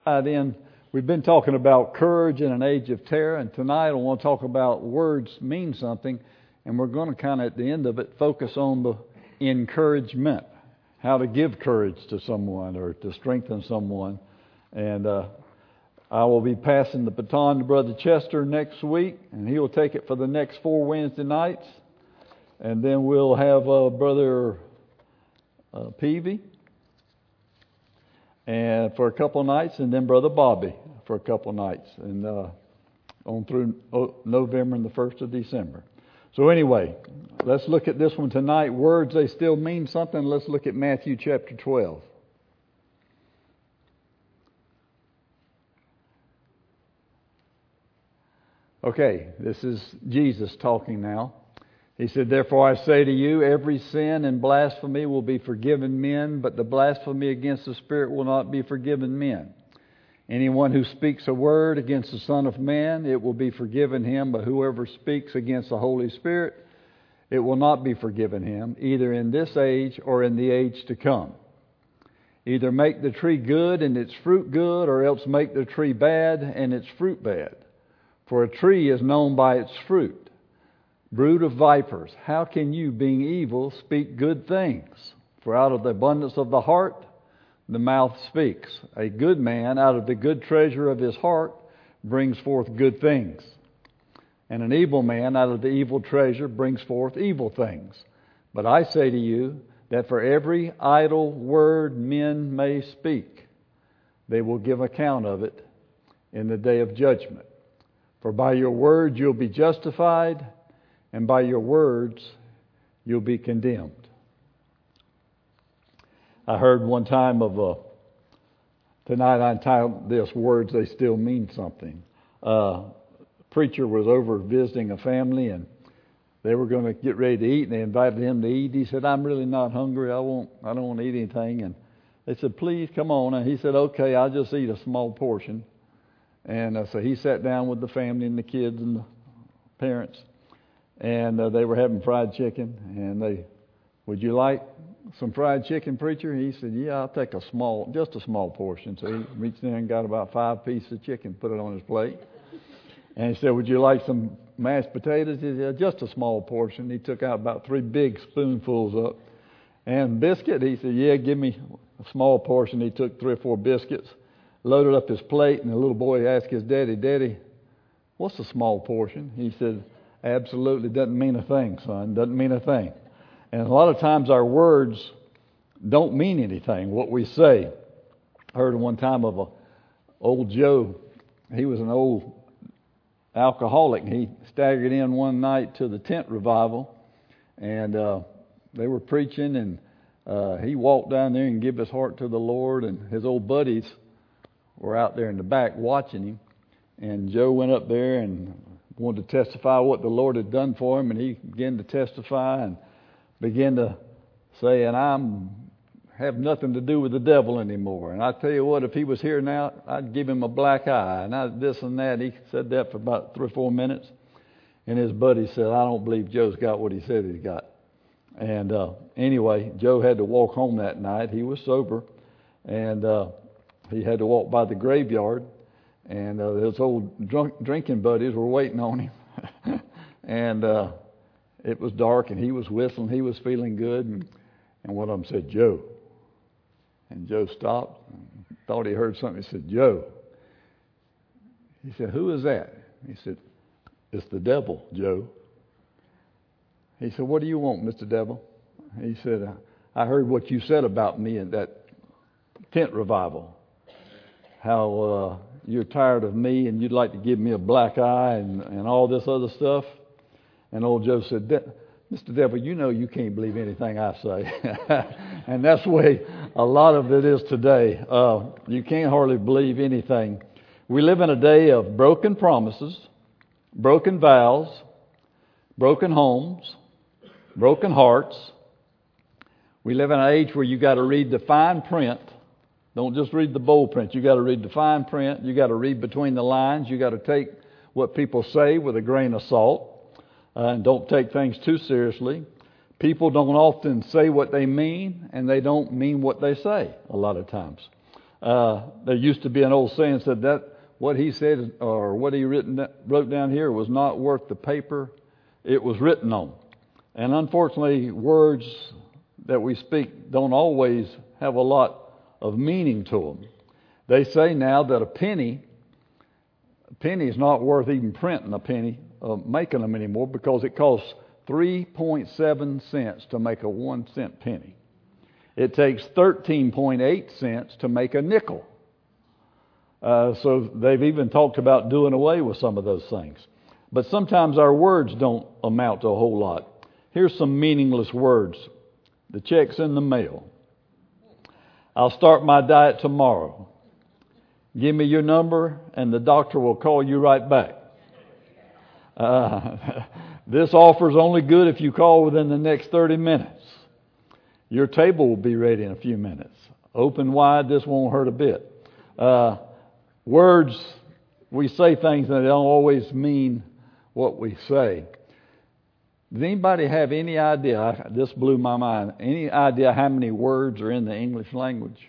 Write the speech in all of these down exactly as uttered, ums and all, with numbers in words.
tied in. We've been talking about courage in an age of terror, and tonight I want to talk about words mean something, and we're going to kind of at the end of it focus on the encouragement, how to give courage to someone or to strengthen someone. And uh, I will be passing the baton to Brother Chester next week, and he will take it for the next four Wednesday nights, and then we'll have uh, Brother uh, Peavy and for a couple of nights, and then Brother Bobby for a couple of nights, and uh, on through November and the first of December. So anyway, let's look at this one tonight. Words, they still mean something. Let's look at Matthew chapter twelve. Okay, this is Jesus talking now. He said, "Therefore I say to you, every sin and blasphemy will be forgiven men, but the blasphemy against the Spirit will not be forgiven men. Anyone who speaks a word against the Son of Man, it will be forgiven him, but whoever speaks against the Holy Spirit, it will not be forgiven him, either in this age or in the age to come. Either make the tree good and its fruit good, or else make the tree bad and its fruit bad. For a tree is known by its fruit. Brood of vipers, how can you, being evil, speak good things? For out of the abundance of the heart, the mouth speaks. A good man out of the good treasure of his heart brings forth good things. And an evil man out of the evil treasure brings forth evil things. But I say to you that for every idle word men may speak, they will give account of it in the day of judgment. For by your words you'll be justified, and by your words you'll be condemned." I heard one time of a, tonight I entitled this, "Words, They Still Mean Something." Uh, a preacher was over visiting a family, and they were going to get ready to eat, and they invited him to eat. He said, "I'm really not hungry. I won't. I don't want to eat anything." And they said, "Please, come on." And he said, "Okay, I'll just eat a small portion." And uh, so he sat down with the family and the kids and the parents, and uh, they were having fried chicken. And they, "Would you like some fried chicken, preacher?" He said, "Yeah, I'll take a small, just a small portion." So he reached in and got about five pieces of chicken, put it on his plate. And he said, "Would you like some mashed potatoes?" He said, "Just a small portion." He took out about three big spoonfuls up. And biscuit, he said, "Yeah, give me a small portion." He took three or four biscuits, loaded up his plate, and the little boy asked his daddy, "Daddy, what's a small portion?" He said, "Absolutely doesn't mean a thing, son. Doesn't mean a thing." And a lot of times our words don't mean anything, what we say. I heard one time of a old Joe. He was an old alcoholic. He staggered in one night to the tent revival, and uh, they were preaching, and uh, he walked down there and gave his heart to the Lord, and his old buddies were out there in the back watching him. And Joe went up there and wanted to testify what the Lord had done for him, and he began to testify and began to say, "And I'm have nothing to do with the devil anymore. And I tell you what, if he was here now, I'd give him a black eye." And I this and that. He said that for about three or four minutes, and his buddy said, "I don't believe Joe's got what he said he's got." And uh, anyway, Joe had to walk home that night. He was sober, and uh, he had to walk by the graveyard. And uh, his old drunk, drinking buddies were waiting on him. and uh, it was dark, and he was whistling. He was feeling good. And, and one of them said, "Joe." And Joe stopped, and thought he heard something. He said, "Joe." He said, "Who is that?" He said, "It's the devil, Joe." He said, "What do you want, Mister Devil?" He said, "I heard what you said about me at that tent revival. How uh, you're tired of me and you'd like to give me a black eye and, and all this other stuff." And old Joe said, "Mister Devil, you know you can't believe anything I say." And that's the way a lot of it is today. Uh, you can't hardly believe anything. We live in a day of broken promises, broken vows, broken homes, broken hearts. We live in an age where you got to read the fine print. Don't just read the bold print. You got to read the fine print. You got to read between the lines. You got to take what people say with a grain of salt, uh, and don't take things too seriously. People don't often say what they mean, and they don't mean what they say a lot of times. Uh, there used to be an old saying that said that what he said or what he written, wrote down here was not worth the paper it was written on. And unfortunately, words that we speak don't always have a lot of meaning to them. They say now that a penny, a penny is not worth even printing a penny, uh, making them anymore, because it costs three point seven cents to make a one cent penny. It takes thirteen point eight cents to make a nickel. Uh, so they've even talked about doing away with some of those things. But sometimes our words don't amount to a whole lot. Here's some meaningless words. The check's in the mail. I'll start my diet tomorrow. Give me your number and the doctor will call you right back. Uh, this offer's only good if you call within the next thirty minutes. Your table will be ready in a few minutes. Open wide, this won't hurt a bit. Uh, words, we say things that don't always mean what we say. Does anybody have any idea, I, this blew my mind, any idea how many words are in the English language?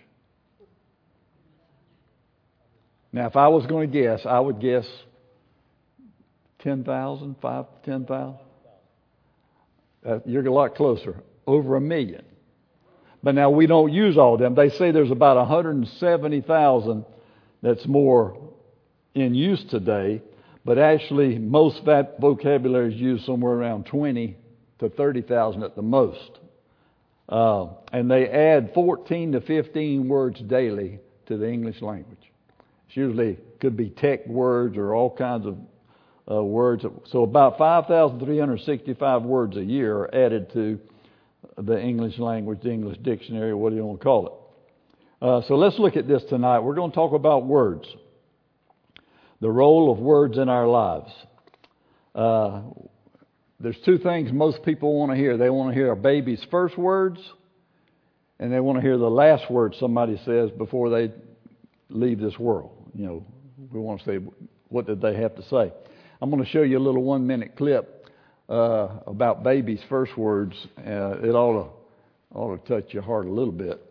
Now, if I was going to guess, I would guess ten thousand, five to ten thousand. Uh, you're a lot closer, over a million. But now we don't use all of them. They say there's about one hundred seventy thousand that's more in use today. But actually, most vocabulary is used somewhere around twenty to thirty thousand at the most. Uh, and they add fourteen to fifteen words daily to the English language. It's usually could be tech words or all kinds of uh, words. So about five thousand three hundred sixty-five words a year are added to the English language, the English dictionary, what do you want to call it. Uh, so let's look at this tonight. We're going to talk about words. The role of words in our lives. Uh, there's two things most people want to hear. They want to hear a baby's first words, and they want to hear the last words somebody says before they leave this world. You know, we want to say, what did they have to say? I'm going to show you a little one-minute clip uh, about baby's first words. Uh, it ought to, ought to touch your heart a little bit.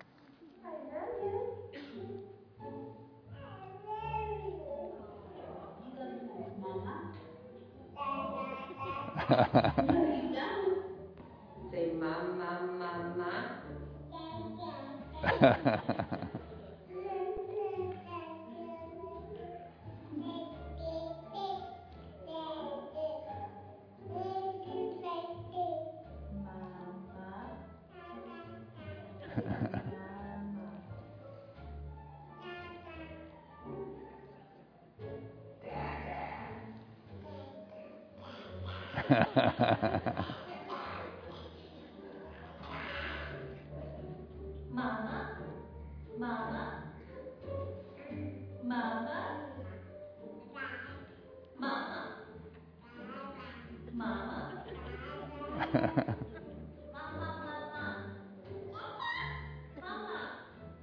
No, you don't. Say mama, mama. Mama, mama, mama, mama, mama, mama, mama, mama,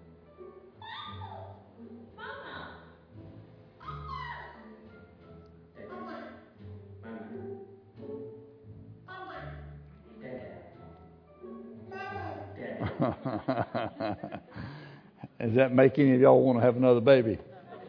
Does that make any of y'all want to have another baby?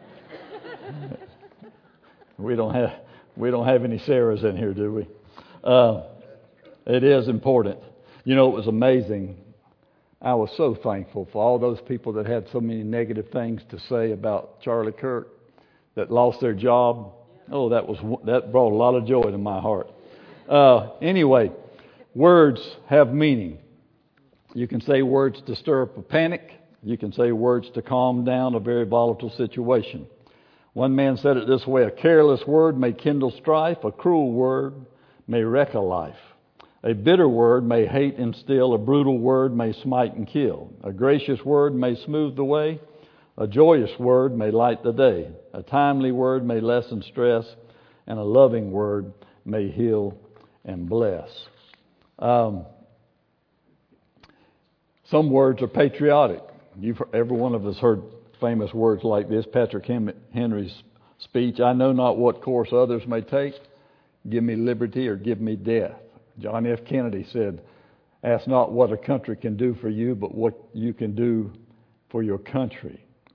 we don't have we don't have any Sarahs in here, do we? Uh, it is important. You know, it was amazing. I was so thankful for all those people that had so many negative things to say about Charlie Kirk, that lost their job. Oh, that was that brought a lot of joy to my heart. Uh, anyway, words have meaning. You can say words to stir up a panic. You can say words to calm down a very volatile situation. One man said it this way: a careless word may kindle strife, a cruel word may wreck a life. A bitter word may hate and still, a brutal word may smite and kill. A gracious word may smooth the way, a joyous word may light the day. A timely word may lessen stress, and a loving word may heal and bless. Um, some words are patriotic. You've, every one of us heard famous words like this. Patrick Henry's speech, "I know not what course others may take. Give me liberty or give me death." John F. Kennedy said, "Ask not what a country can do for you, but what you can do for your country."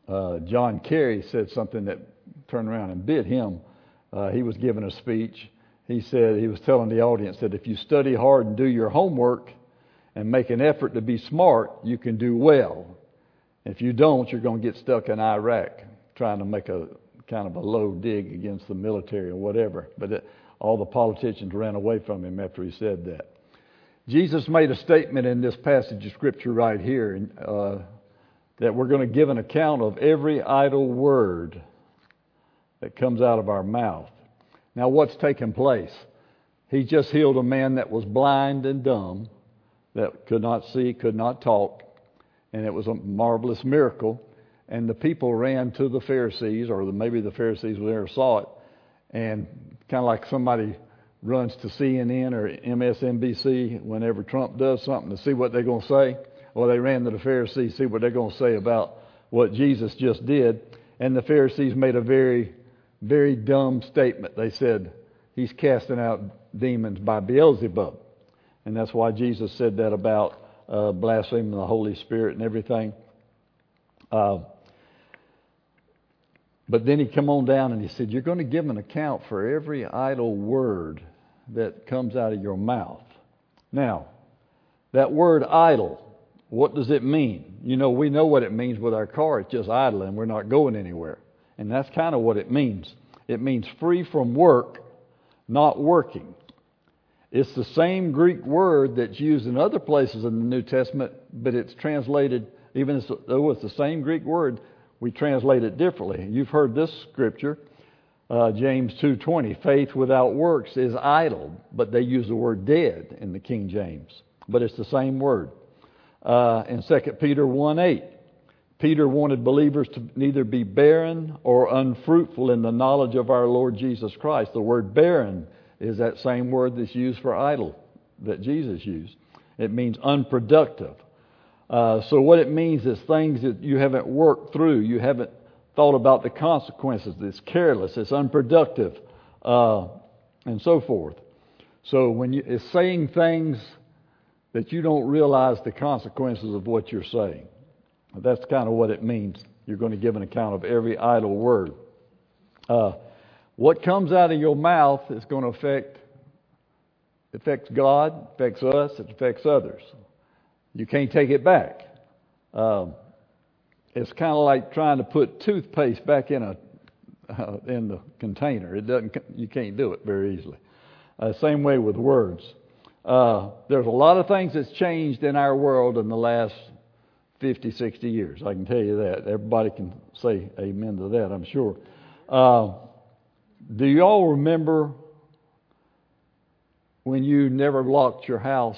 uh, John Kerry said something that turned around and bit him. Uh, he was giving a speech. He said, he was telling the audience that if you study hard and do your homework and make an effort to be smart, you can do well. If you don't, you're going to get stuck in Iraq trying to make a kind of a low dig against the military or whatever. But it, all the politicians ran away from him after he said that. Jesus made a statement in this passage of Scripture right here uh, that we're going to give an account of every idle word that comes out of our mouth. Now, what's taken place? He just healed a man that was blind and dumb, that could not see, could not talk, and it was a marvelous miracle. And the people ran to the Pharisees, or maybe the Pharisees there saw it, and kind of like somebody runs to C N N or M S N B C whenever Trump does something to see what they're going to say. Well, they ran to the Pharisees to see what they're going to say about what Jesus just did. And the Pharisees made a very, very dumb statement. They said, he's casting out demons by Beelzebub. And that's why Jesus said that about uh, blaspheming the Holy Spirit and everything. Uh, but then he come on down and he said, you're going to give an account for every idle word that comes out of your mouth. Now, that word idle, what does it mean? You know, we know what it means with our car. It's just idling. We're not going anywhere. And that's kind of what it means. It means free from work, not working. It's the same Greek word that's used in other places in the New Testament, but it's translated, even though it's the same Greek word, we translate it differently. You've heard this scripture, uh, James two twenty, faith without works is idle, but they use the word dead in the King James. But it's the same word. Uh, in Second Peter one eight, Peter wanted believers to neither be barren or unfruitful in the knowledge of our Lord Jesus Christ. The word barren is that same word that's used for idle that Jesus used. It means unproductive. Uh, so what it means is things that you haven't worked through, you haven't thought about the consequences. It's careless, it's unproductive, uh, and so forth. So when you, it's saying things that you don't realize the consequences of what you're saying. That's kind of what it means. You're going to give an account of every idle word. Uh, what comes out of your mouth is going to affect, affects God, affects us, it affects others. You can't take it back. Um, it's kind of like trying to put toothpaste back in a uh, in the container. It doesn't. You can't do it very easily. Uh, same way with words. Uh, there's a lot of things that's changed in our world in the last fifty, sixty years. I can tell you that. Everybody can say amen to that, I'm sure. Uh, do you all remember when you never locked your house?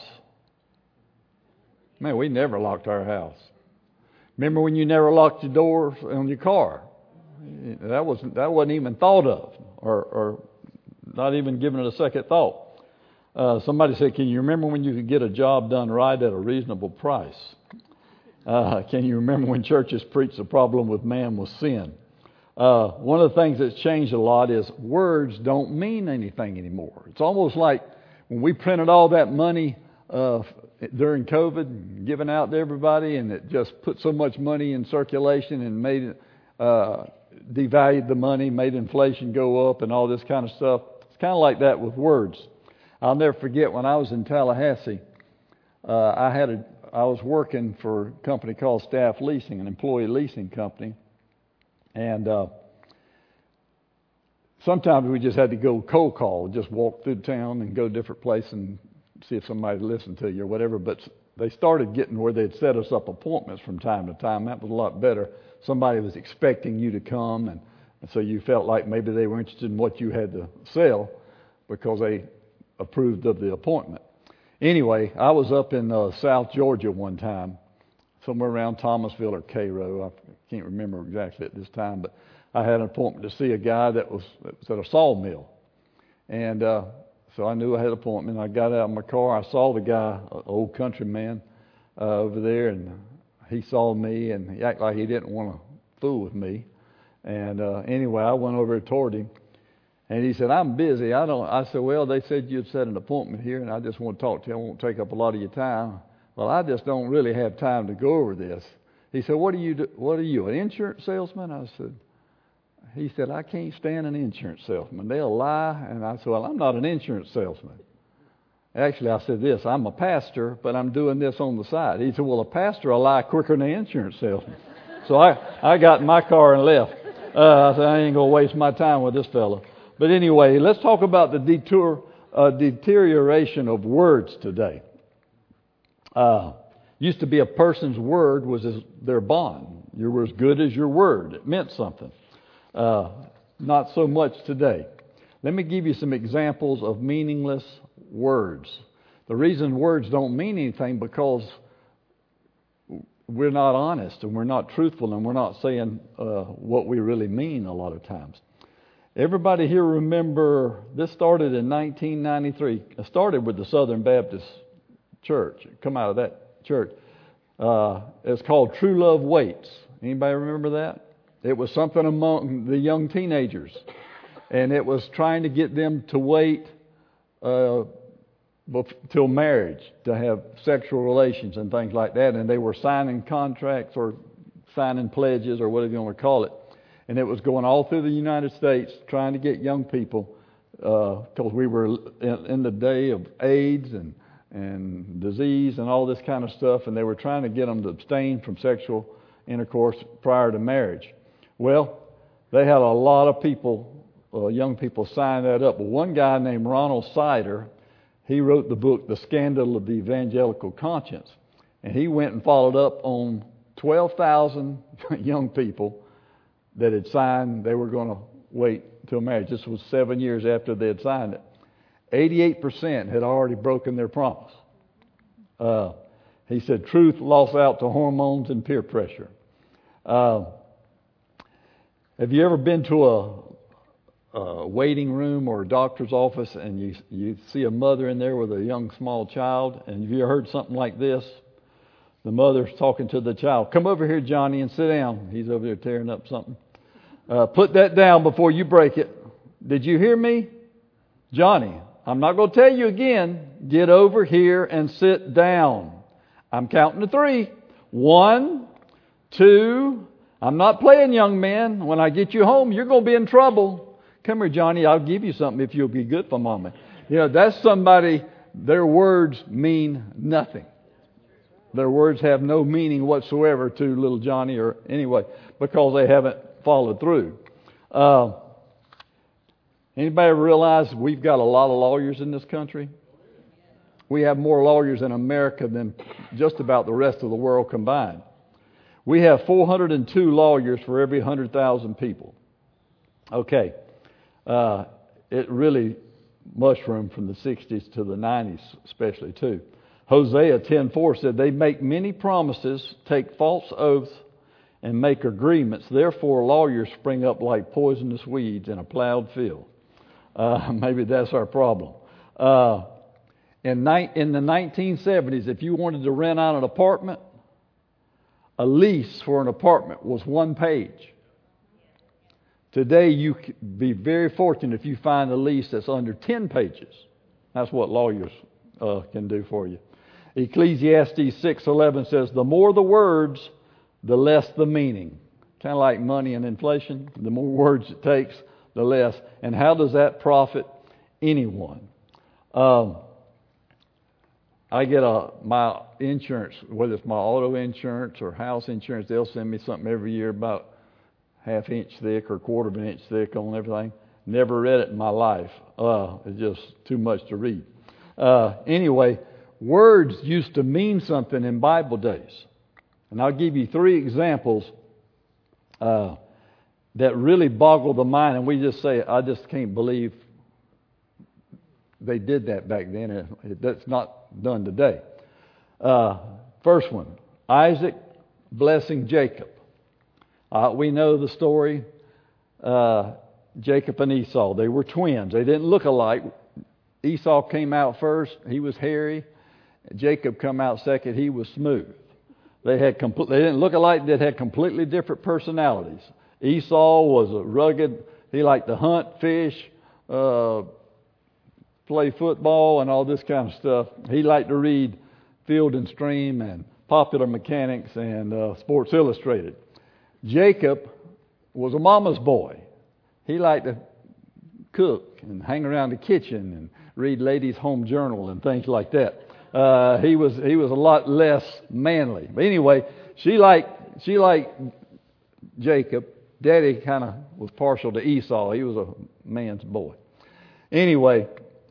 Man, we never locked our house. Remember when you never locked your doors on your car? That wasn't that wasn't even thought of, or, or not even given it a second thought. Uh, somebody said, "Can you remember when you could get a job done right at a reasonable price?" Uh, can you remember when churches preached the problem with man was sin? Uh, one of the things that's changed a lot is words don't mean anything anymore. It's almost like when we printed all that money uh, during COVID, given out to everybody, and it just put so much money in circulation and made it, uh, devalued the money, made inflation go up and all this kind of stuff. It's kind of like that with words. I'll never forget when I was in Tallahassee, uh, I had a, I was working for a company called Staff Leasing, an employee leasing company, and uh, sometimes we just had to go cold call, just walk through town and go to different places and see if somebody listened to you or whatever. But they started getting where they'd set us up appointments from time to time. That was a lot better. Somebody was expecting you to come, and, and so you felt like maybe they were interested in what you had to sell because they approved of the appointment. Anyway, I was up in uh, South Georgia one time, somewhere around Thomasville or Cairo. I can't remember exactly at this time, but I had an appointment to see a guy that was, that was at a sawmill. And uh, so I knew I had an appointment. I got out of my car. I saw the guy, an old country man, uh, over there, and he saw me, and he acted like he didn't want to fool with me. And uh, anyway, I went over toward him. And he said, "I'm busy. I don't." I said, "Well, they said you'd set an appointment here, and I just want to talk to you. I won't take up a lot of your time." "Well, I just don't really have time to go over this." He said, what are you, do, what are you, an insurance salesman? I said, he said, I can't stand an insurance salesman. They'll lie. And I said, well, I'm not an insurance salesman. Actually, I said this, I'm a pastor, but I'm doing this on the side. He said, well, a pastor will lie quicker than an insurance salesman. So I, I got in my car and left. Uh, I said, I ain't going to waste my time with this fella. But anyway, let's talk about the detour, uh, deterioration of words today. Uh, used to be a person's word was his, their bond. You were as good as your word. It meant something. Uh, not so much today. Let me give you some examples of meaningless words. The reason words don't mean anything because we're not honest and we're not truthful and we're not saying uh, what we really mean a lot of times. Everybody here remember, this started in nineteen ninety-three. It started with the Southern Baptist Church. Come out of that church. Uh, it's called True Love Waits. Anybody remember that? It was something among the young teenagers. And it was trying to get them to wait uh, till marriage to have sexual relations and things like that. And they were signing contracts or signing pledges or whatever you want to call it. And it was going all through the United States trying to get young people, because uh, we were in, in the day of AIDS and, and disease and all this kind of stuff. And they were trying to get them to abstain from sexual intercourse prior to marriage. Well, they had a lot of people, uh, young people sign that up. But one guy named Ronald Sider, he wrote the book, The Scandal of the Evangelical Conscience. And he went and followed up on twelve thousand young people that had signed, they were going to wait till marriage. This was seven years after they had signed it. eighty-eight percent had already broken their promise. Uh, he said truth lost out to hormones and peer pressure. Uh, have you ever been to a, a waiting room or a doctor's office and you you see a mother in there with a young small child? And have you ever heard something like this? The mother's talking to the child. Come over here, Johnny, and sit down. He's over there tearing up something. Uh, put that down before you break it. Did you hear me? Johnny, I'm not going to tell you again. Get over here and sit down. I'm counting to three. One, two. I'm not playing, young man. When I get you home, you're going to be in trouble. Come here, Johnny. I'll give you something if you'll be good for Mama. You know, that's somebody, their words mean nothing. Their words have no meaning whatsoever to little Johnny, or anyway, because they haven't followed through. Uh, anybody realize we've got a lot of lawyers in this country? We have more lawyers in America than just about the rest of the world combined. We have four hundred two lawyers for every one hundred thousand people. Okay. Uh, it really mushroomed from the sixties to the nineties especially too. Hosea ten four said, they make many promises, take false oaths, and make agreements. Therefore, lawyers spring up like poisonous weeds in a plowed field. Uh, maybe that's our problem. Uh, in, ni- in the nineteen seventies, if you wanted to rent out an apartment, a lease for an apartment was one page. Today, you could be very fortunate if you find a lease that's under ten pages. That's what lawyers uh, can do for you. Ecclesiastes six eleven says, the more the words, the less the meaning. Kind of like money and inflation. The more words it takes, the less. And how does that profit anyone? Um, I get a my insurance, whether it's my auto insurance or house insurance, they'll send me something every year about half inch thick or quarter of an inch thick on everything. Never read it in my life. Uh, it's just too much to read. Uh, anyway, words used to mean something in Bible days. And I'll give you three examples uh, that really boggle the mind. And we just say, I just can't believe they did that back then. And that's not done today. Uh, first one, Isaac blessing Jacob. Uh, we know the story. Uh, Jacob and Esau, they were twins. They didn't look alike. Esau came out first. He was hairy. Jacob come out second. He was smooth. They had compl- They didn't look alike. They had completely different personalities. Esau was a rugged. He liked to hunt, fish, uh, play football, and all this kind of stuff. He liked to read Field and Stream and Popular Mechanics and uh, Sports Illustrated. Jacob was a mama's boy. He liked to cook and hang around the kitchen and read Ladies' Home Journal and things like that. Uh, he was he was a lot less manly. But anyway, she liked she liked Jacob. Daddy kind of was partial to Esau. He was a man's boy. Anyway,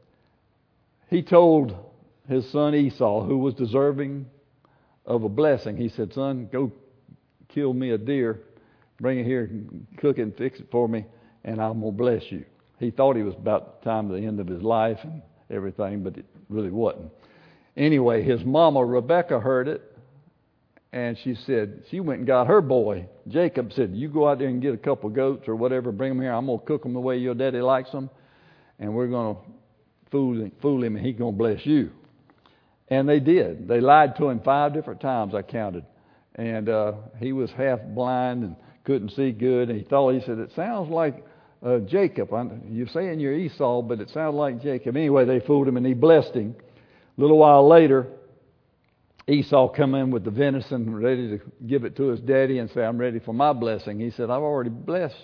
he told his son Esau, who was deserving of a blessing, he said, "Son, go kill me a deer, bring it here, cook it and fix it for me, and I'm going to bless you." He thought he was about the time of the end of his life and everything, but it really wasn't. Anyway, his mama, Rebecca, heard it, and she said, she went and got her boy. Jacob said, "You go out there and get a couple of goats or whatever, bring them here. I'm going to cook them the way your daddy likes them, and we're going to fool him, fool him and he's going to bless you." And they did. They lied to him five different times, I counted. And uh, he was half blind and couldn't see good. And he thought, he said, "It sounds like uh, Jacob. I'm, you're saying you're Esau, but it sounds like Jacob." Anyway, they fooled him and he blessed him. A little while later, Esau come in with the venison, ready to give it to his daddy and say, "I'm ready for my blessing." He said, "I've already blessed."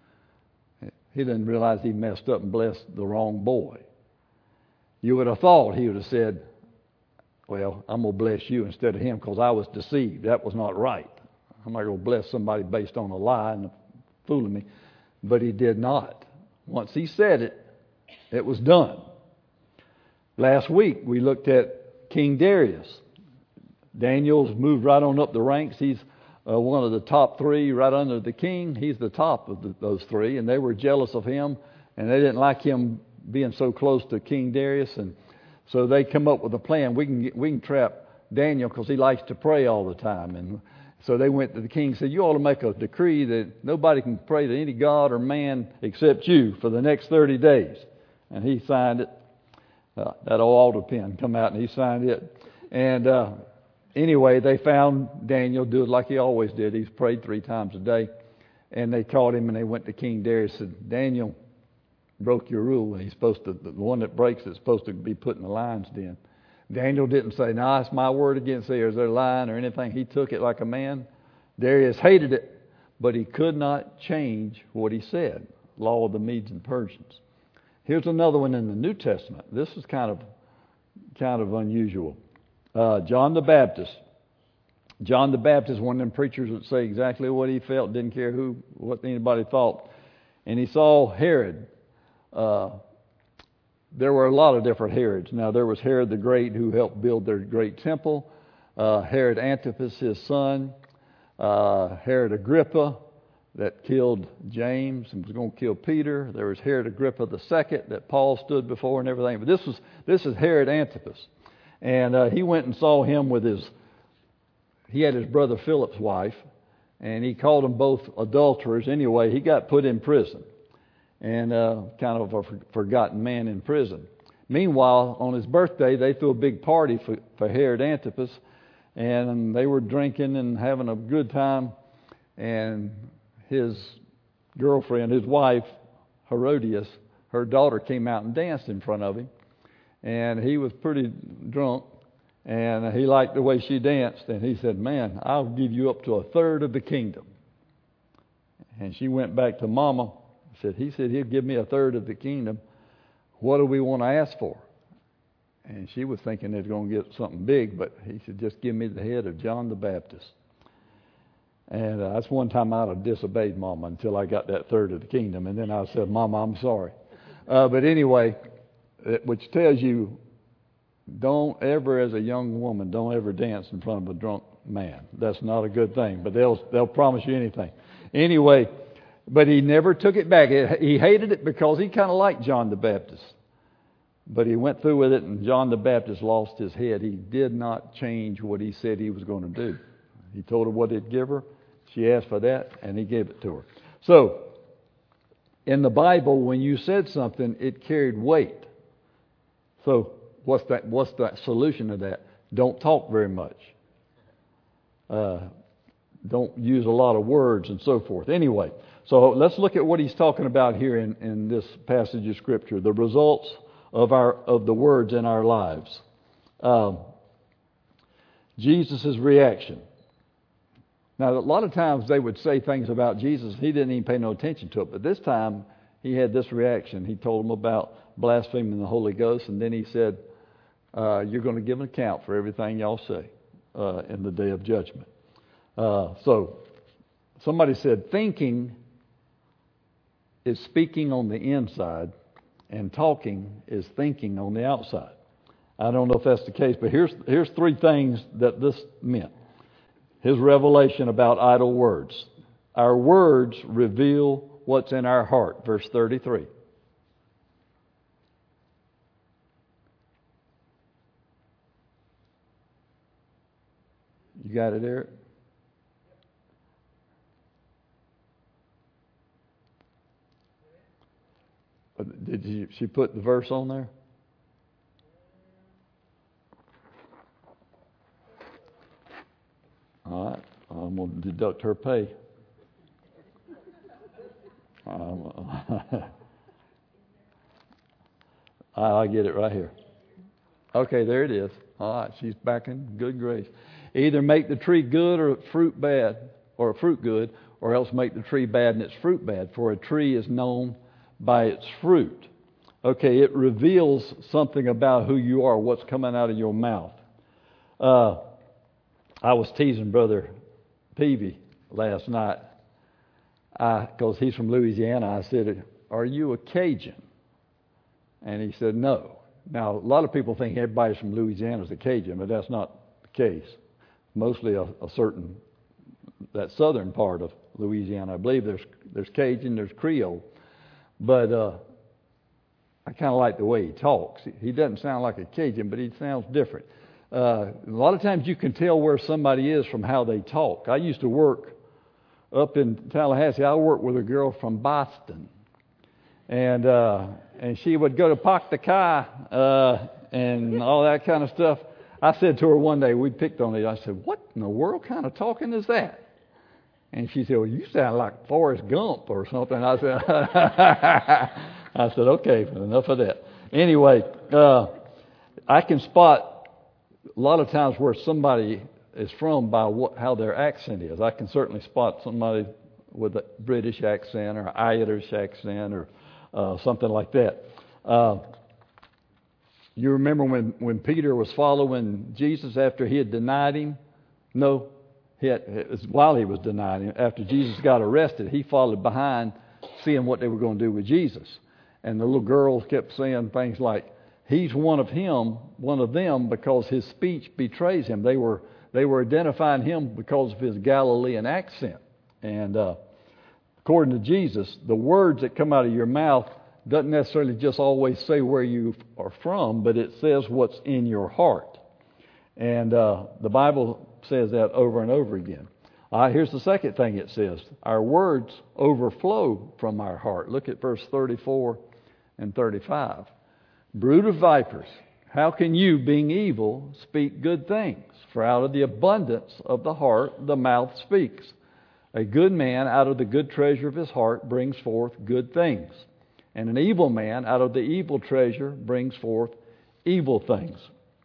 He didn't realize he messed up and blessed the wrong boy. You would have thought he would have said, "Well, I'm going to bless you instead of him because I was deceived. That was not right. I'm not going to bless somebody based on a lie and fooling me." But he did not. Once he said it, it was done. Last week, we looked at King Darius. Daniel's moved right on up the ranks. He's uh, one of the top three right under the king. He's the top of the, those three, and they were jealous of him, and they didn't like him being so close to King Darius, and so they come up with a plan. We can get, we can trap Daniel because he likes to pray all the time. And so they went to the king and said, "You ought to make a decree that nobody can pray to any god or man except you for the next thirty days. And he signed it. Uh, that old altar pen come out and he signed it. And uh, anyway, they found Daniel do it like he always did. He's prayed three times a day. And they caught him and they went to King Darius and said, "Daniel broke your rule. He's supposed to, the one that breaks it's supposed to be put in the lion's den." Daniel didn't say, "No, it's my word against theirs. They're lying," or anything. He took it like a man. Darius hated it, but he could not change what he said. Law of the Medes and Persians. Here's another one in the New Testament. This is kind of kind of unusual. Uh, John the Baptist. John the Baptist, one of them preachers that say exactly what he felt, didn't care who, what anybody thought. And he saw Herod. Uh, there were a lot of different Herods. Now, there was Herod the Great who helped build their great temple. Uh, Herod Antipas, his son. Uh, Herod Agrippa that killed James and was going to kill Peter. There was Herod Agrippa the second that Paul stood before and everything. But this was this is Herod Antipas. And uh, he went and saw him with his, he had his brother Philip's wife. And he called them both adulterers. Anyway, he got put in prison. And uh, kind of a forgotten man in prison. Meanwhile, on his birthday, they threw a big party for, for Herod Antipas, and they were drinking and having a good time. And his girlfriend, his wife, Herodias, her daughter came out and danced in front of him, and he was pretty drunk, and he liked the way she danced, and he said, "Man, I'll give you up to a third of the kingdom." And she went back to Mama. Said, he said he'll give me a third of the kingdom. What do we want to ask for? And she was thinking they're going to get something big, but he said, "Just give me the head of John the Baptist." And uh, that's one time I'd have disobeyed Mama until I got that third of the kingdom. And then I said, "Mama, I'm sorry." Uh, but anyway, it, which tells you, don't ever, as a young woman, don't ever dance in front of a drunk man. That's not a good thing, but they'll they'll promise you anything. Anyway, but he never took it back. He hated it because he kind of liked John the Baptist. But he went through with it, and John the Baptist lost his head. He did not change what he said he was going to do. He told her what he'd give her. She asked for that, and he gave it to her. So, in the Bible, when you said something, it carried weight. So, what's that? What's the solution to that? Don't talk very much. Uh, don't use a lot of words and so forth. Anyway, so let's look at what he's talking about here in, in this passage of Scripture. The results of our of the words in our lives. Um, Jesus' reaction. Now, a lot of times they would say things about Jesus. He didn't even pay no attention to it. But this time, he had this reaction. He told them about blaspheming the Holy Ghost. And then he said, uh, you're going to give an account for everything y'all say uh, in the day of judgment. Uh, so, somebody said, thinking is speaking on the inside, and talking is thinking on the outside. I don't know if that's the case, but here's here's three things that this meant. His revelation about idle words. Our words reveal what's in our heart. Verse thirty-three. You got it, Eric? Did you, she put the verse on there? All right, I'm going to deduct her pay. Um, I get it right here. Okay, there it is. All right, she's back in good grace. Either make the tree good or fruit bad, or fruit good, or else make the tree bad and its fruit bad. For a tree is known by its fruit. Okay, it reveals something about who you are, what's coming out of your mouth. Uh, I was teasing Brother Peavy last night because he's from Louisiana. I said, are you a Cajun? And he said, no. Now, a lot of people think everybody's from Louisiana is a Cajun, but that's not the case. Mostly a, a certain, that southern part of Louisiana. I believe there's there's Cajun, there's Creole. But uh, I kind of like the way he talks. He doesn't sound like a Cajun, but he sounds different. Uh, a lot of times you can tell where somebody is from how they talk. I used to work up in Tallahassee. I worked with a girl from Boston. And uh, and she would go to Pak the Kai uh, and all that kind of stuff. I said to her one day, we picked on it. I said, what in the world kind of talking is that? And she said, well, you sound like Forrest Gump or something. I said, I said, okay, enough of that. Anyway, uh, I can spot a lot of times where somebody is from by what, how their accent is. I can certainly spot somebody with a British accent or Irish accent or uh, something like that. Uh, you remember when, when Peter was following Jesus after he had denied him? No. He had, it was while he was denying him, after Jesus got arrested, he followed behind, seeing what they were going to do with Jesus. And the little girls kept saying things like, he's one of him, one of them, because his speech betrays him. They were they were identifying him because of his Galilean accent. And uh, according to Jesus, the words that come out of your mouth doesn't necessarily just always say where you are from, but it says what's in your heart. And uh, the Bible says that over and over again. Uh, here's the second thing it says. Our words overflow from our heart. Look at verse thirty-four and thirty-five. Brood of vipers, how can you, being evil, speak good things? For out of the abundance of the heart, the mouth speaks. A good man out of the good treasure of his heart brings forth good things. And an evil man out of the evil treasure brings forth evil things.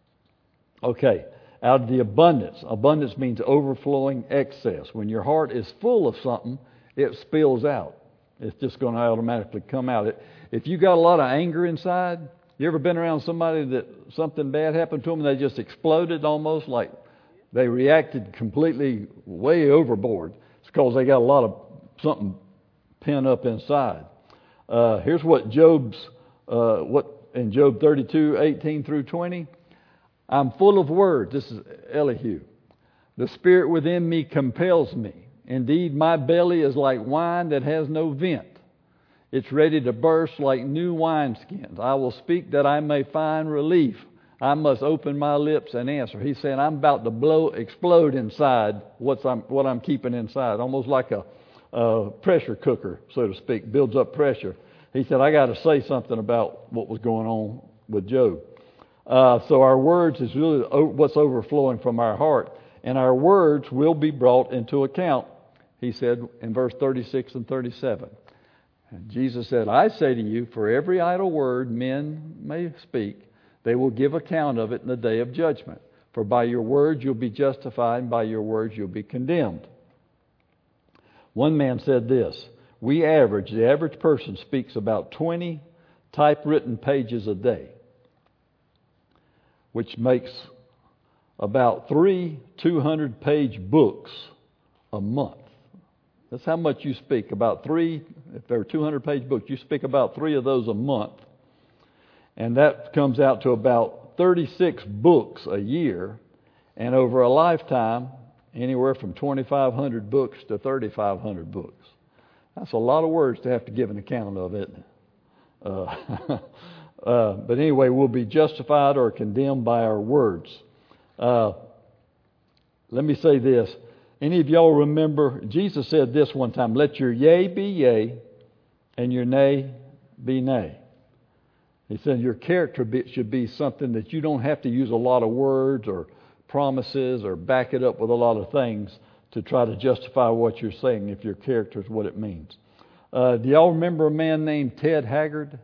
Okay, out of the abundance. Abundance means overflowing excess. When your heart is full of something, it spills out. It's just going to automatically come out. If you got a lot of anger inside, you ever been around somebody that something bad happened to them and they just exploded almost, like they reacted completely way overboard? It's because they got a lot of something pent up inside. Uh, here's what Job's, uh, what in Job thirty-two, eighteen through twenty. I'm full of words. This is Elihu. The spirit within me compels me. Indeed, my belly is like wine that has no vent. It's ready to burst like new wineskins. I will speak that I may find relief. I must open my lips and answer. He's saying, I'm about to blow, explode inside what's I'm, what I'm keeping inside. Almost like a, a pressure cooker, so to speak, builds up pressure. He said, I got to say something about what was going on with Job. Uh, so our words is really what's overflowing from our heart. And our words will be brought into account, he said in verse thirty-six and thirty-seven. And Jesus said, I say to you, for every idle word men may speak, they will give account of it in the day of judgment. For by your words you'll be justified, and by your words you'll be condemned. One man said this, we average, the average person speaks about twenty typewritten pages a day, which makes about three two hundred page books a month. That's how much you speak. About three, if there are two hundred page books, you speak about three of those a month. And that comes out to about thirty-six books a year. And over a lifetime, anywhere from twenty-five hundred books to thirty-five hundred books. That's a lot of words to have to give an account of, isn't it? Uh, uh, but anyway, we'll be justified or condemned by our words. Uh, let me say this. Any of y'all remember, Jesus said this one time, let your yea be yea and your nay be nay. He said your character be, should be something that you don't have to use a lot of words or promises or back it up with a lot of things to try to justify what you're saying if your character is what it means. Uh, do y'all remember a man named Ted Haggard?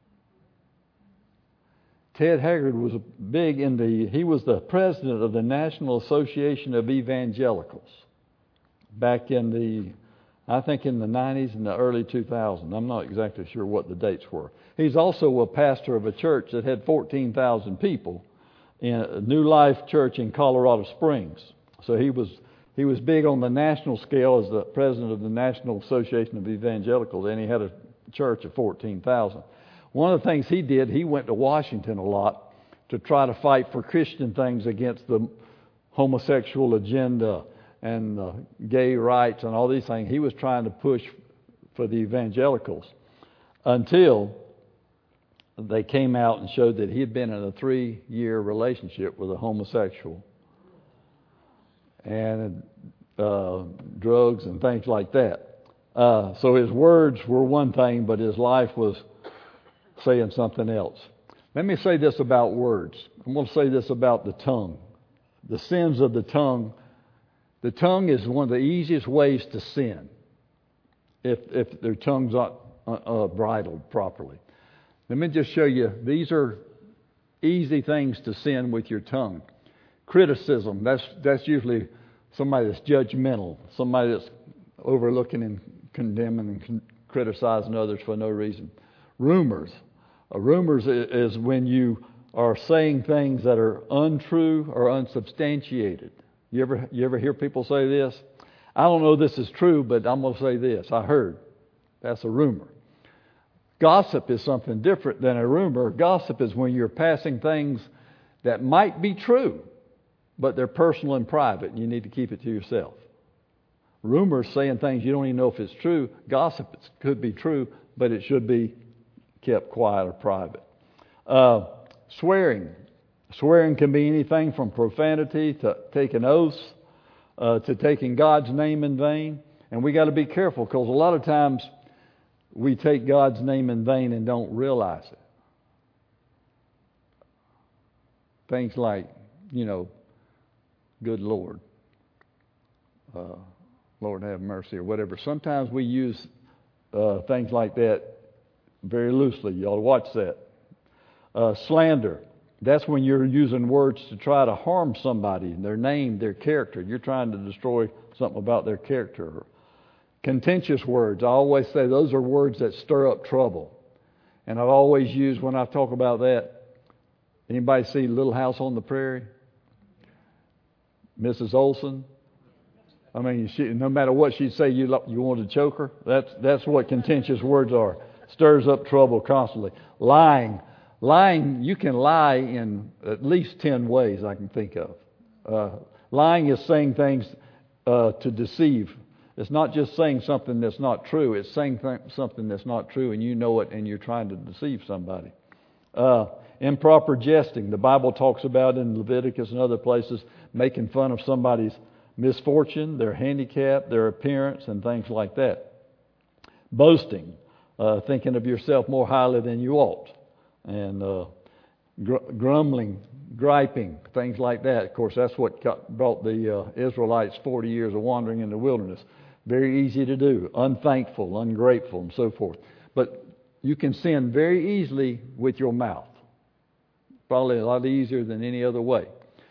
Ted Haggard was big in the, he was the president of the National Association of Evangelicals back in the, I think in the nineties and the early two thousands. I'm not exactly sure what the dates were. He's also a pastor of a church that had fourteen thousand people in a New Life Church in Colorado Springs. So he was he was big on the national scale as the president of the National Association of Evangelicals, and he had a church of fourteen thousand. One of the things he did, he went to Washington a lot to try to fight for Christian things against the homosexual agenda and uh, gay rights and all these things. He was trying to push for the evangelicals until they came out and showed that he had been in a three-year relationship with a homosexual and uh, drugs and things like that. Uh, so his words were one thing, but his life was saying something else. Let me say this about words. I'm going to say this about the tongue. The sins of the tongue. The tongue is one of the easiest ways to sin if if their tongue's not uh, uh, bridled properly. Let me just show you. These are easy things to sin with your tongue. Criticism. That's that's usually somebody that's judgmental. Somebody that's overlooking and condemning and con- criticizing others for no reason. Rumors. Uh, rumors is when you are saying things that are untrue or unsubstantiated. You ever you ever hear people say this? I don't know this is true, but I'm going to say this. I heard. That's a rumor. Gossip is something different than a rumor. Gossip is when you're passing things that might be true, but they're personal and private, and you need to keep it to yourself. Rumors saying things you don't even know if it's true. Gossip could be true, but it should be kept quiet or private. Uh, swearing. Swearing can be anything from profanity to taking oaths uh, to taking God's name in vain. And we got to be careful because a lot of times we take God's name in vain and don't realize it. Things like, you know, good Lord, uh, Lord have mercy or whatever. Sometimes we use uh, things like that very loosely. You ought to watch that. Uh, slander. That's when you're using words to try to harm somebody, their name, their character. You're trying to destroy something about their character. Contentious words. I always say those are words that stir up trouble. And I've always used, when I talk about that, anybody see Little House on the Prairie? Missus Olson? I mean, she, no matter what she'd say, you you want to choke her. That's that's what contentious words are. Stirs up trouble constantly. Lying. Lying, you can lie in at least ten ways I can think of. Uh, lying is saying things uh, to deceive. It's not just saying something that's not true. It's saying th- something that's not true and you know it and you're trying to deceive somebody. Uh, improper jesting. The Bible talks about in Leviticus and other places making fun of somebody's misfortune, their handicap, their appearance, and things like that. Boasting. Uh, thinking of yourself more highly than you ought. And uh, gr- grumbling, griping, things like that. Of course, that's what got, brought the uh, Israelites forty years of wandering in the wilderness. Very easy to do. Unthankful, ungrateful, and so forth. But you can sin very easily with your mouth. Probably a lot easier than any other way.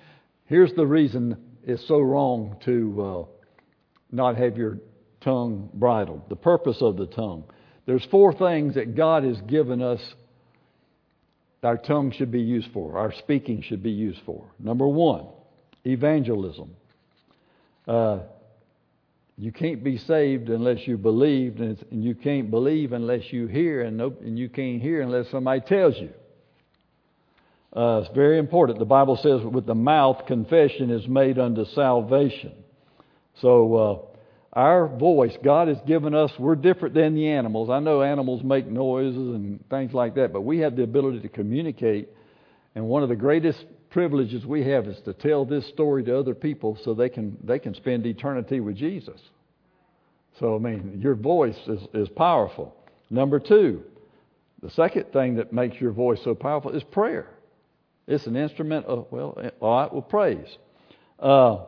Here's the reason it's so wrong to uh, not have your tongue bridled. The purpose of the tongue. There's four things that God has given us our tongue should be used for, our speaking should be used for. Number one, evangelism. Uh, you can't be saved unless you believe, and, and you can't believe unless you hear, and, no, and you can't hear unless somebody tells you. Uh, it's very important. The Bible says with the mouth confession is made unto salvation. So uh, our voice, God has given us, we're different than the animals. I know animals make noises and things like that, but we have the ability to communicate. And one of the greatest privileges we have is to tell this story to other people so they can they can spend eternity with Jesus. So, I mean, your voice is, is powerful. Number two, the second thing that makes your voice so powerful is prayer. It's an instrument of, well, all right, well, praise. Uh,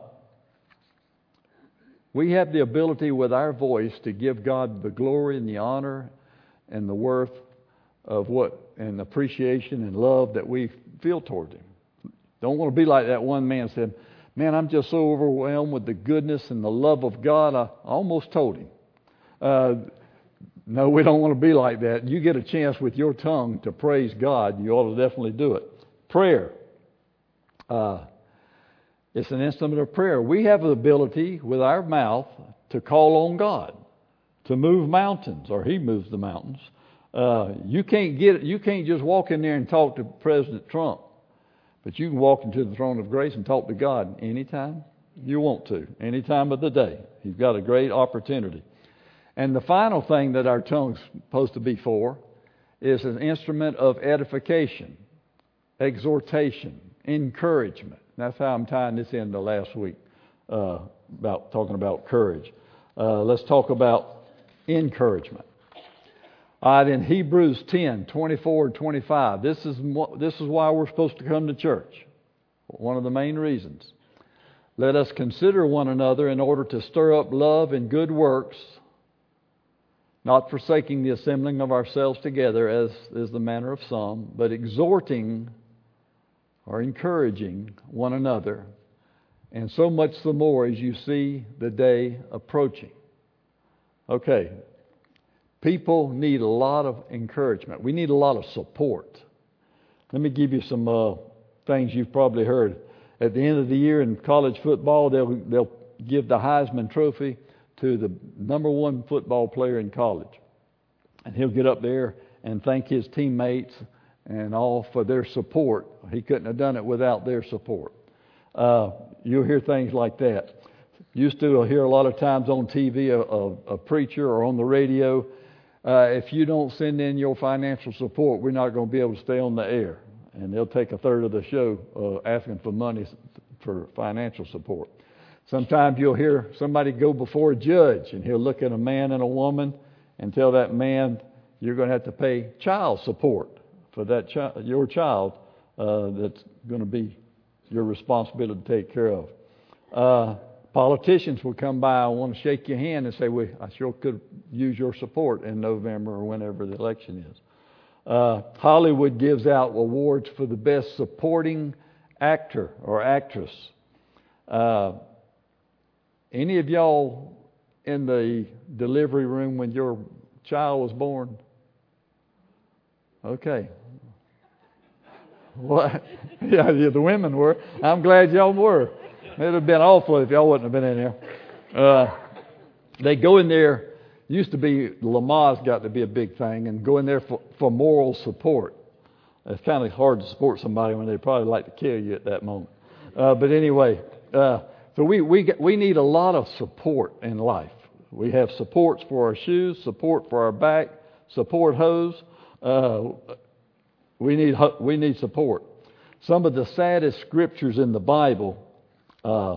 we have the ability with our voice to give God the glory and the honor and the worth of what, and appreciation and love that we feel toward Him. Don't want to be like that one man said, man, I'm just so overwhelmed with the goodness and the love of God, I almost told him. Uh, no, we don't want to be like that. You get a chance with your tongue to praise God, you ought to definitely do it. Prayer. Uh, it's an instrument of prayer. We have the ability with our mouth to call on God, to move mountains, or He moves the mountains. Uh, you can't get you can't just walk in there and talk to President Trump, but you can walk into the throne of grace and talk to God anytime you want to, any time of the day. You've got a great opportunity. And the final thing that our tongue's supposed to be for is an instrument of edification, exhortation, encouragement. That's how I'm tying this into last week, uh, about talking about courage. Uh, let's talk about encouragement. All right, in Hebrews ten, twenty-four and twenty-five, this is, this is why we're supposed to come to church. One of the main reasons. Let us consider one another in order to stir up love and good works, not forsaking the assembling of ourselves together as is the manner of some, but exhorting or encouraging one another, and so much the more as you see the day approaching. Okay. People need a lot of encouragement. We need a lot of support. Let me give you some uh, things you've probably heard. At the end of the year in college football, they'll they'll give the Heisman Trophy to the number one football player in college. And he'll get up there and thank his teammates and all for their support. He couldn't have done it without their support. Uh, you'll hear things like that. Used to hear a lot of times on T V a, a, a preacher or on the radio, Uh, if you don't send in your financial support, we're not going to be able to stay on the air. And they'll take a third of the show uh, asking for money for financial support. Sometimes you'll hear somebody go before a judge, and he'll look at a man and a woman and tell that man, you're going to have to pay child support for that chi- your child uh, that's going to be your responsibility to take care of. Uh, Politicians will come by and want to shake your hand and say, well, I sure could use your support in November or whenever the election is. Uh, Hollywood gives out awards for the best supporting actor or actress. Uh, any of y'all in the delivery room when your child was born? Okay. What? Yeah, yeah, the women were. I'm glad y'all were. It would have been awful if y'all wouldn't have been in there. Uh, they go in there. Used to be, Lamaze got to be a big thing, and go in there for, for moral support. It's kind of hard to support somebody when they probably like to kill you at that moment. Uh, but anyway, uh, so we we get, we need a lot of support in life. We have supports for our shoes, support for our back, support hose. Uh, we need we need support. Some of the saddest scriptures in the Bible. Uh,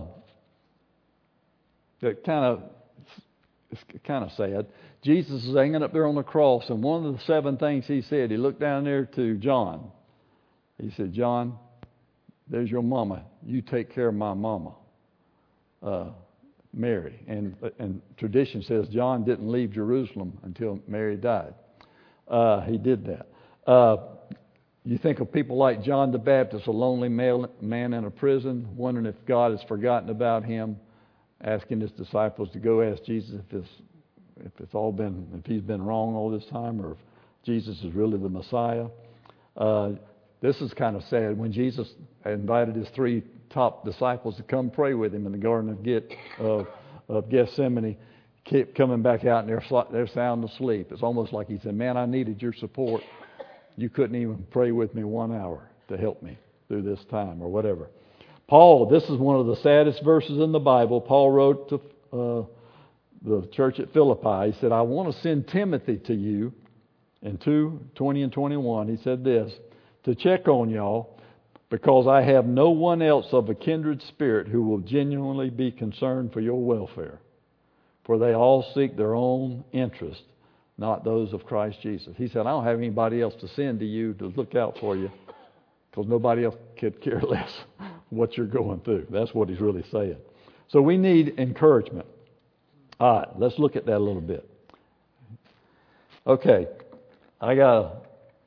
that kind of, it's kind of sad. Jesus is hanging up there on the cross, and one of the seven things He said, He looked down there to John. He said, John, there's your mama. You take care of my mama, uh, Mary. And and tradition says John didn't leave Jerusalem until Mary died. Uh, he did that. Uh, You think of people like John the Baptist, a lonely man in a prison, wondering if God has forgotten about him, asking his disciples to go ask Jesus if it's, if it's all been, if he's been wrong all this time, or if Jesus is really the Messiah. Uh, this is kind of sad. When Jesus invited his three top disciples to come pray with him in the Garden of, Get, of, of Gethsemane, kept coming back out and they're, they're sound asleep. It's almost like he said, man, I needed your support. You couldn't even pray with me one hour to help me through this time or whatever. Paul, this is one of the saddest verses in the Bible. Paul wrote to uh, the church at Philippi. He said, I want to send Timothy to you. In two twenty and twenty-one, he said this, to check on y'all, because I have no one else of a kindred spirit who will genuinely be concerned for your welfare. For they all seek their own interest, not those of Christ Jesus. He said, I don't have anybody else to send to you to look out for you, because nobody else could care less what you're going through. That's what he's really saying. So we need encouragement. All right, let's look at that a little bit. Okay, I got a,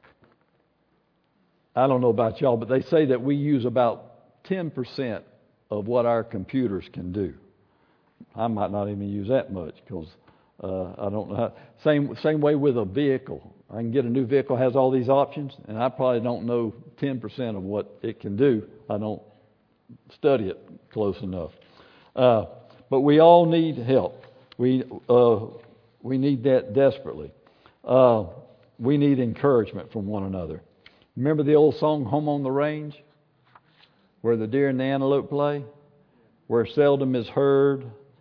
I don't know about y'all, but they say that we use about ten percent of what our computers can do. I might not even use that much because uh, I don't know. How, same same way with a vehicle. I can get a new vehicle, has all these options, and I probably don't know ten percent of what it can do. I don't study it close enough. Uh, but we all need help. We uh, we need that desperately. Uh, we need encouragement from one another. Remember the old song, Home on the Range, where the deer and the antelope play? Where seldom is heard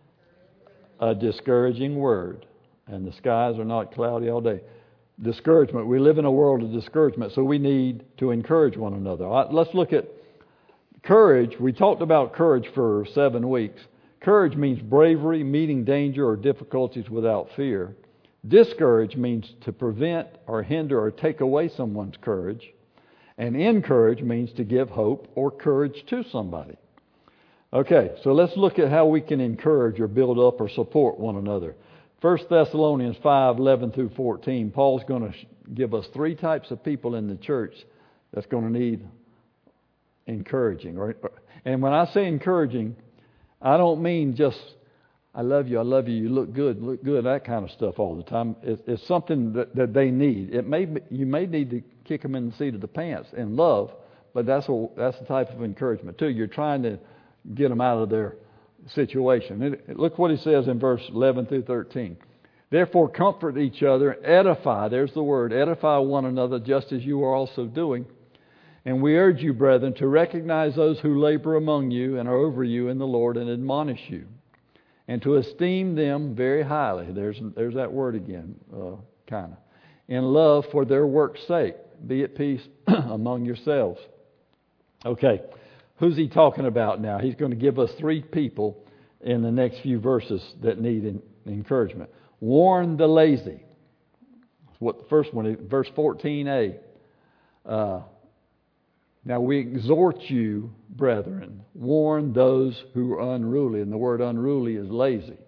a discouraging word, and the skies are not cloudy all day. Discouragement. We live in a world of discouragement, so we need to encourage one another. All right, let's look at courage. We talked about courage for seven weeks. Courage means bravery, meeting danger or difficulties without fear. Discourage means to prevent or hinder or take away someone's courage. And encourage means to give hope or courage to somebody. Okay, so let's look at how we can encourage or build up or support one another. First Thessalonians five, eleven through fourteen, Paul's going to give us three types of people in the church that's going to need encouraging. And when I say encouraging, I don't mean just, I love you, I love you, you look good, look good, that kind of stuff all the time. It's, it's something that, that they need. It may You may need to kick them in the seat of the pants in love, but that's a, that's the type of encouragement too. You're trying to get them out of their situation. And look what he says in verse eleven through thirteen. Therefore comfort each other, edify, there's the word, edify one another just as you are also doing. And we urge you, brethren, to recognize those who labor among you and are over you in the Lord and admonish you, and to esteem them very highly. There's there's that word again, uh, kind of. In love for their work's sake. Be at peace among yourselves. Okay, who's he talking about now? He's going to give us three people in the next few verses that need in, encouragement. Warn the lazy. That's what the first one is, verse fourteen a. Uh, now we exhort you, brethren, warn those who are unruly. And the word unruly is lazy.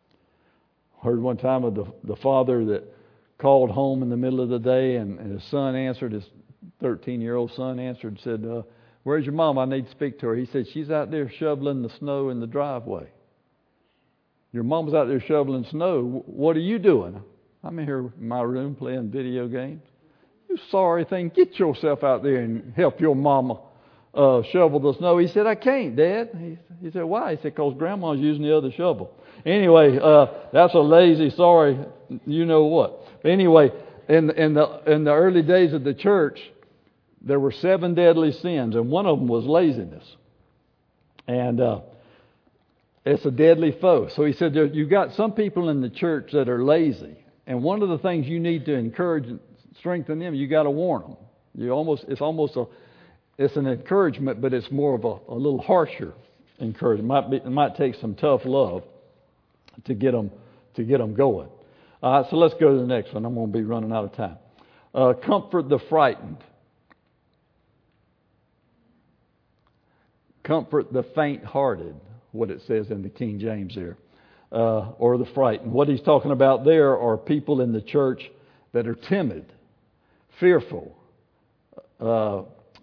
Heard one time of the, the father that called home in the middle of the day, and, and his son answered, his thirteen-year-old son answered and said, uh, where's your mom? I need to speak to her. He said, she's out there shoveling the snow in the driveway. Your mom's out there shoveling snow. What are you doing? I'm in here in my room playing video games. You sorry thing, get yourself out there and help your mama uh, shovel the snow. He said, I can't, Dad. He, he said, why? He said, because Grandma's using the other shovel. Anyway, uh, that's a lazy, sorry, you know what. Anyway, in, in, the, in the early days of the church, there were seven deadly sins, and one of them was laziness. And uh, it's a deadly foe. So he said, you've got some people in the church that are lazy. And one of the things you need to encourage and strengthen them, you got to warn them. You almost, it's almost a, it's an encouragement, but it's more of a, a little harsher encouragement. It might be, it might take some tough love to get them, to get them going. All right, so let's go to the next one. I'm going to be running out of time. Uh, comfort the frightened. Comfort the faint-hearted, what it says in the King James there, uh, or the frightened. What he's talking about there are people in the church that are timid, fearful, uh,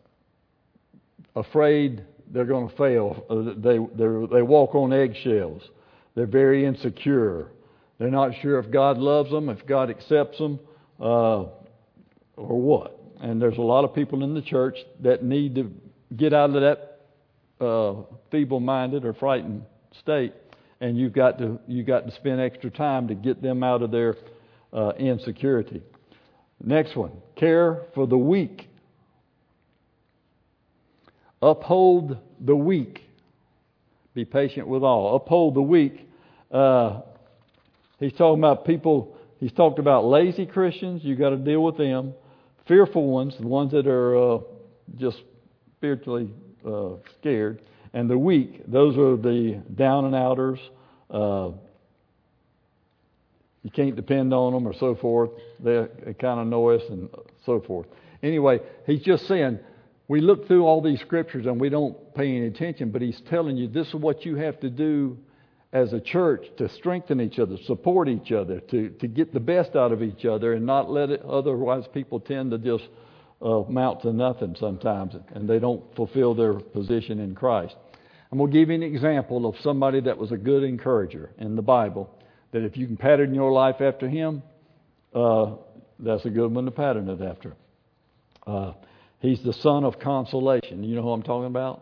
afraid they're going to fail. Uh, they they walk on eggshells. They're very insecure. They're not sure if God loves them, if God accepts them, uh, or what. And there's a lot of people in the church that need to get out of that uh, feeble-minded or frightened state, and you've got to you got to spend extra time to get them out of their uh, insecurity. Next one, care for the weak. Uphold the weak. Be patient with all. Uphold the weak. Uh, he's talking about people. He's talked about lazy Christians. You got to deal with them. Fearful ones, the ones that are uh, just spiritually uh, scared, and the weak. Those are the down and outers. Uh, you can't depend on them, or so forth. They, they kind of know us, and so forth. Anyway, he's just saying, we look through all these scriptures and we don't pay any attention, but he's telling you this is what you have to do as a church to strengthen each other, support each other, to, to get the best out of each other and not let it, otherwise people tend to just uh, mount to nothing sometimes and they don't fulfill their position in Christ. I'm going to give you an example of somebody that was a good encourager in the Bible, that if you can pattern your life after him, uh, that's a good one to pattern it after. Uh, He's the son of consolation. You know who I'm talking about?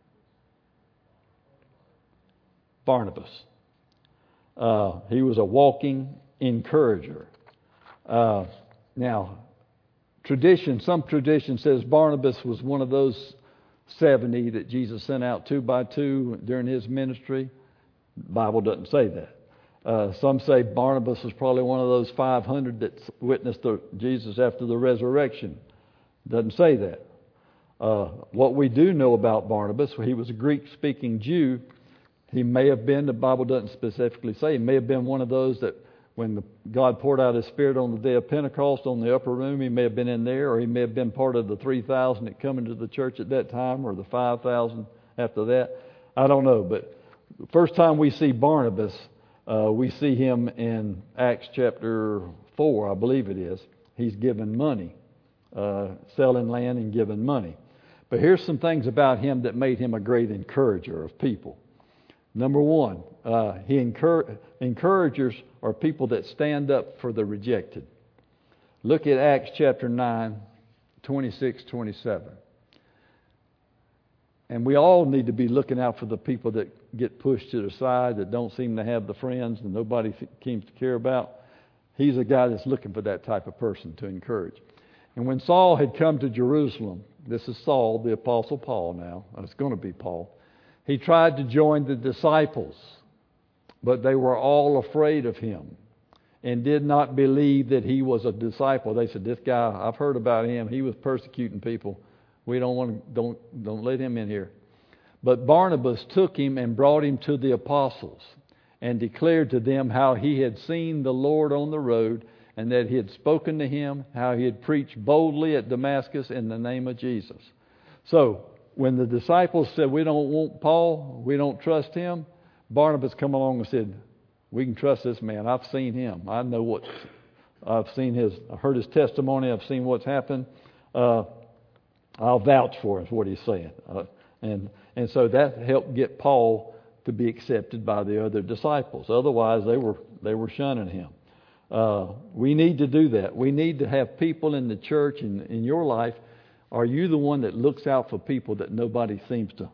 Barnabas. Uh, he was a walking encourager. Uh, now, tradition, some tradition says Barnabas was one of those seventy that Jesus sent out two by two during his ministry. The Bible doesn't say that. Uh, some say Barnabas was probably one of those five hundred that witnessed the, Jesus after the resurrection. Doesn't say that. Uh, what we do know about Barnabas, he was a Greek-speaking Jew. He may have been, the Bible doesn't specifically say, he may have been one of those that when the, God poured out His Spirit on the day of Pentecost on the upper room, he may have been in there, or he may have been part of the three thousand that come into the church at that time, or the five thousand after that. I don't know, but the first time we see Barnabas, uh, we see him in Acts chapter four, I believe it is. He's given money. Uh, selling land and giving money. But here's some things about him that made him a great encourager of people. Number one, uh, he encour- encouragers are people that stand up for the rejected. Look at Acts chapter nine, twenty-six, twenty-seven. And we all need to be looking out for the people that get pushed to the side, that don't seem to have the friends that nobody seems to care about. He's a guy that's looking for that type of person to encourage. And when Saul had come to Jerusalem, this is Saul, the Apostle Paul now, it's going to be Paul, he tried to join the disciples, but they were all afraid of him and did not believe that he was a disciple. They said, this guy, I've heard about him, he was persecuting people. We don't want to, don't, don't let him in here. But Barnabas took him and brought him to the apostles and declared to them how he had seen the Lord on the road, and that he had spoken to him, how he had preached boldly at Damascus in the name of Jesus. So, when the disciples said, we don't want Paul, we don't trust him, Barnabas come along and said, we can trust this man. I've seen him. I know what, I've seen his, I've heard his testimony, I've seen what's happened. Uh, I'll vouch for him, is what he's saying. Uh, and, and so that helped get Paul to be accepted by the other disciples. Otherwise, they were, they were shunning him. Uh, we need to do that. We need to have people in the church, in, in your life. Are you the one that looks out for people that nobody seems to,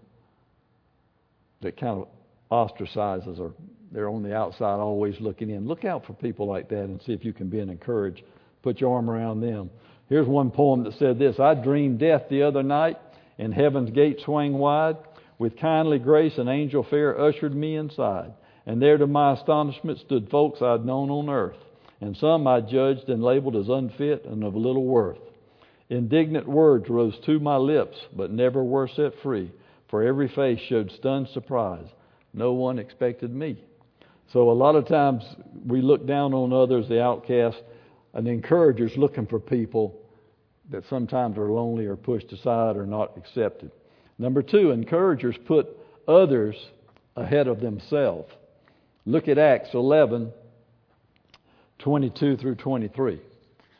that kind of ostracizes, or they're on the outside always looking in? Look out for people like that and see if you can be an encourage. Put your arm around them. Here's one poem that said this: I dreamed death the other night, and heaven's gate swang wide. With kindly grace an angel fair ushered me inside. And there to my astonishment stood folks I'd known on earth. And some I judged and labeled as unfit and of little worth. Indignant words rose to my lips, but never were set free, for every face showed stunned surprise. No one expected me. So a lot of times we look down on others, the outcast, and encouragers looking for people that sometimes are lonely or pushed aside or not accepted. Number two, encouragers put others ahead of themselves. Look at Acts eleven, twenty-two through twenty-three.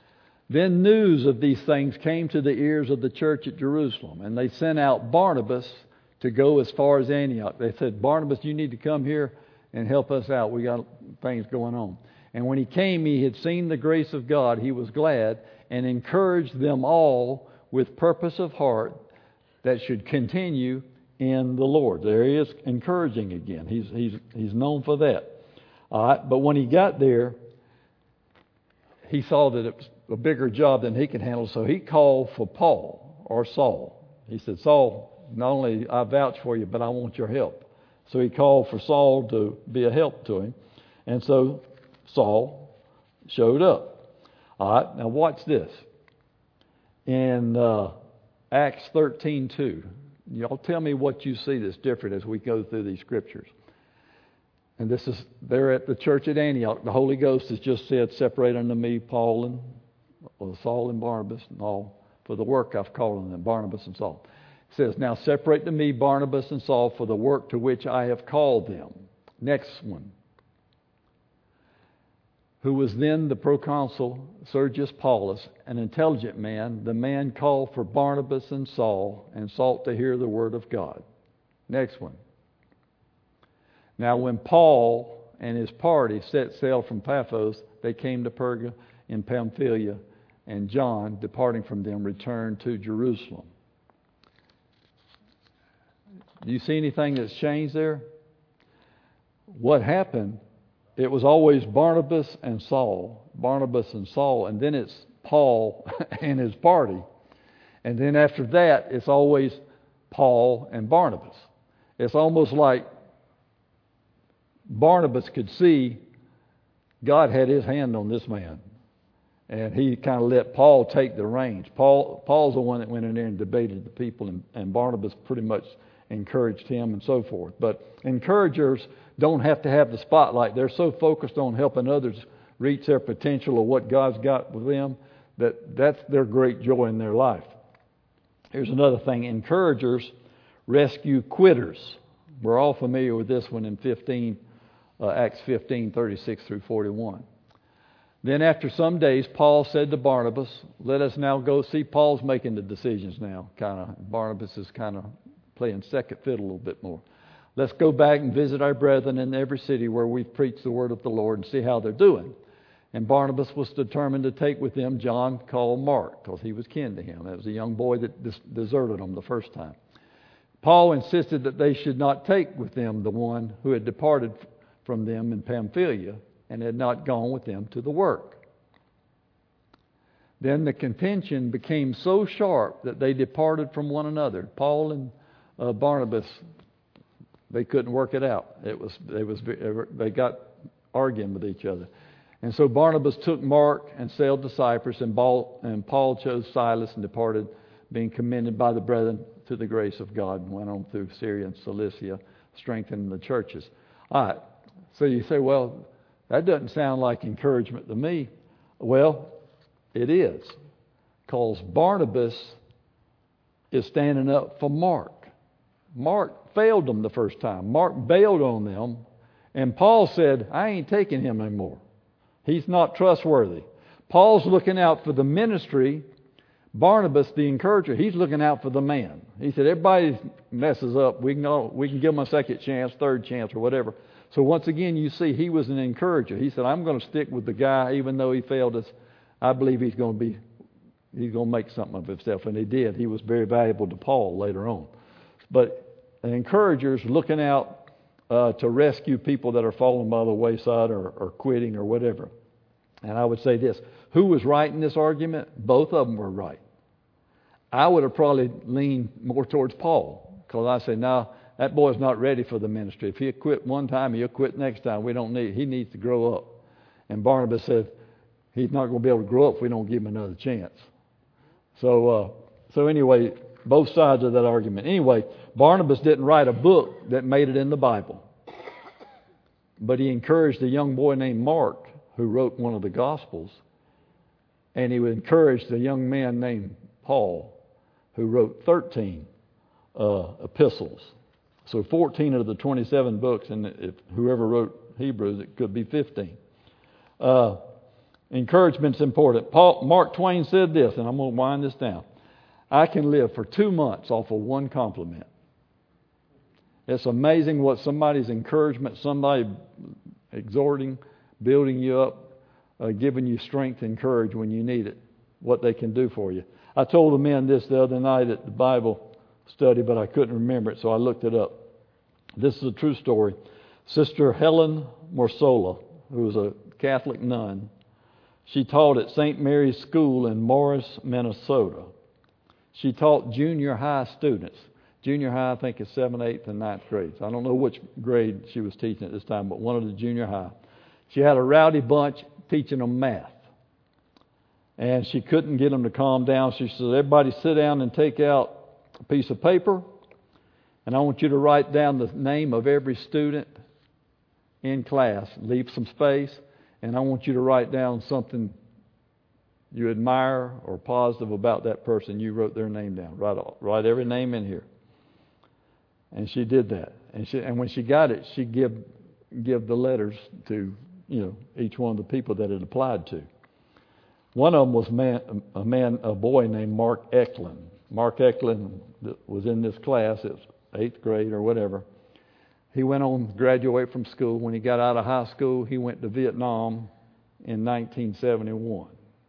Then news of these things came to the ears of the church at Jerusalem, and they sent out Barnabas to go as far as Antioch. They said, Barnabas, you need to come here and help us out. We got things going on. And when he came, he had seen the grace of God. He was glad and encouraged them all with purpose of heart that should continue in the Lord. There he is, encouraging again. He's he's he's known for that. All right, but when he got there, he saw that it was a bigger job than he could handle, so he called for Paul or Saul. He said, Saul, not only I vouch for you, but I want your help. So he called for Saul to be a help to him. And so Saul showed up. All right, now watch this. In uh, Acts thirteen two, y'all tell me what you see that's different as we go through these scriptures. And this is, they're at the church at Antioch. The Holy Ghost has just said, separate unto me Paul and or Saul and Barnabas and all for the work I've called them, Barnabas and Saul. It says, now separate to me Barnabas and Saul for the work to which I have called them. Next one. Who was then the proconsul Sergius Paulus, an intelligent man, the man called for Barnabas and Saul and sought to hear the word of God. Next one. Now when Paul and his party set sail from Paphos, they came to Perga in Pamphylia, and John, departing from them, returned to Jerusalem. Do you see anything that's changed there? What happened, it was always Barnabas and Saul, Barnabas and Saul, and then it's Paul and his party. And then after that, it's always Paul and Barnabas. It's almost like Barnabas could see God had his hand on this man. And he kind of let Paul take the reins. Paul, Paul's the one that went in there and debated the people, and, and Barnabas pretty much encouraged him and so forth. But encouragers don't have to have the spotlight. They're so focused on helping others reach their potential or what God's got with them that that's their great joy in their life. Here's another thing. Encouragers rescue quitters. We're all familiar with this one in fifteen, uh, Acts fifteen, thirty-six through forty-one. Then after some days, Paul said to Barnabas, let us now go. See, Paul's making the decisions now, kind of. Barnabas is kind of playing second fiddle a little bit more. Let's go back and visit our brethren in every city where we've preached the word of the Lord and see how they're doing. And Barnabas was determined to take with them John called Mark, because he was kin to him. That was a young boy that dis- deserted him the first time. Paul insisted that they should not take with them the one who had departed from them in Pamphylia and had not gone with them to the work. Then the contention became so sharp that they departed from one another. Paul and uh, Barnabas, they couldn't work it out. It was they was they got arguing with each other. And so Barnabas took Mark and sailed to Cyprus, and Paul, and Paul chose Silas and departed, being commended by the brethren to the grace of God, and went on through Syria and Cilicia, strengthening the churches. All right. So you say, well, that doesn't sound like encouragement to me. Well, it is. Because Barnabas is standing up for Mark. Mark failed them the first time. Mark bailed on them. And Paul said, I ain't taking him anymore. He's not trustworthy. Paul's looking out for the ministry. Barnabas, the encourager, he's looking out for the man. He said, everybody messes up. We can, all, we can give them a second chance, third chance, or whatever. So once again, you see, he was an encourager. He said, I'm going to stick with the guy, even though he failed us. I believe he's going to be, he's going to make something of himself. And he did. He was very valuable to Paul later on. But an encourager's looking out uh, to rescue people that are falling by the wayside or, or quitting or whatever. And I would say this, who was right in this argument? Both of them were right. I would have probably leaned more towards Paul, because I say, no, that boy's not ready for the ministry. If he'll quit one time, he'll quit next time. We don't need, he needs to grow up. And Barnabas said, he's not going to be able to grow up if we don't give him another chance. So, uh, so anyway, both sides of that argument. Anyway, Barnabas didn't write a book that made it in the Bible. But he encouraged a young boy named Mark, who wrote one of the Gospels. And he encouraged a young man named Paul, who wrote thirteen uh, epistles. So fourteen of the twenty-seven books, and if whoever wrote Hebrews, it could be fifteen. Uh, Encouragement's important. Paul, Mark Twain said this, and I'm going to wind this down. I can live for two months off of one compliment. It's amazing what somebody's encouragement, somebody exhorting, building you up, uh, giving you strength and courage when you need it, what they can do for you. I told the men this the other night at the Bible study, but I couldn't remember it, so I looked it up. This is a true story. Sister Helen Morsola, who was a Catholic nun, she taught at Saint Mary's School in Morris, Minnesota. She taught junior high students. Junior high, I think, is seventh, eighth, and ninth grades. I don't know which grade she was teaching at this time, but one of the junior high. She had a rowdy bunch teaching them math. And she couldn't get them to calm down. She said, everybody sit down and take out a piece of paper, and I want you to write down the name of every student in class. Leave some space, and I want you to write down something you admire or positive about that person. You wrote their name down. Write, write every name in here. And she did that. And she, and when she got it, she give give the letters to, you know, each one of the people that it applied to. One of them was man, a man, a boy named Mark Eklund. Mark Eklund was in this class. It was eighth grade or whatever. He went on to graduate from school. When he got out of high school, he went to Vietnam in nineteen seventy-one.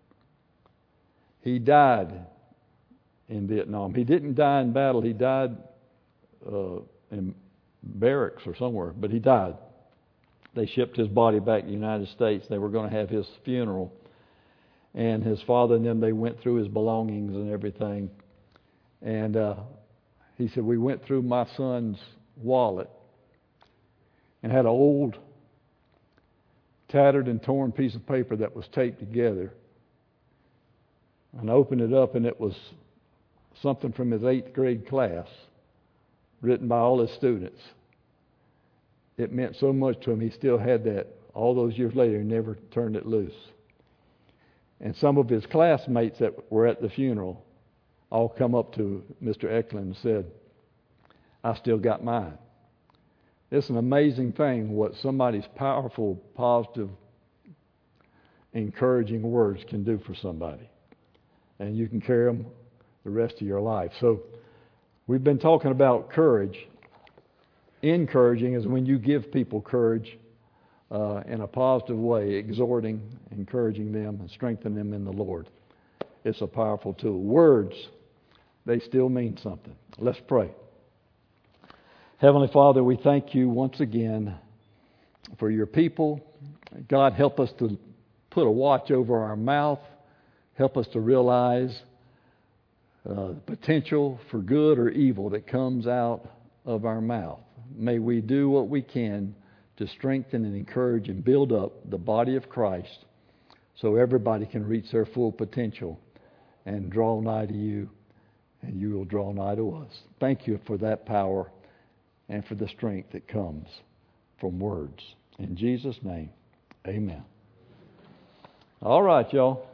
He died in Vietnam. He didn't die in battle. He died uh, in barracks or somewhere, but he died. They shipped his body back to the United States. They were going to have his funeral. And his father and them, they went through his belongings and everything. And uh, he said, we went through my son's wallet and had an old, tattered and torn piece of paper that was taped together. And I opened it up, and it was something from his eighth grade class, written by all his students. It meant so much to him, he still had that. All those years later, he never turned it loose. And some of his classmates that were at the funeral all come up to Mister Eklund and said, I still got mine. It's an amazing thing what somebody's powerful, positive, encouraging words can do for somebody. And you can carry them the rest of your life. So we've been talking about courage. Encouraging is when you give people courage uh, in a positive way, exhorting, encouraging them, and strengthening them in the Lord. It's a powerful tool. Words, they still mean something. Let's pray. Heavenly Father, we thank you once again for your people. God, help us to put a watch over our mouth. Help us to realize uh, potential for good or evil that comes out of our mouth. May we do what we can to strengthen and encourage and build up the body of Christ so everybody can reach their full potential and draw nigh to you, and you will draw nigh to us. Thank you for that power and for the strength that comes from words. In Jesus' name, amen. All right, y'all.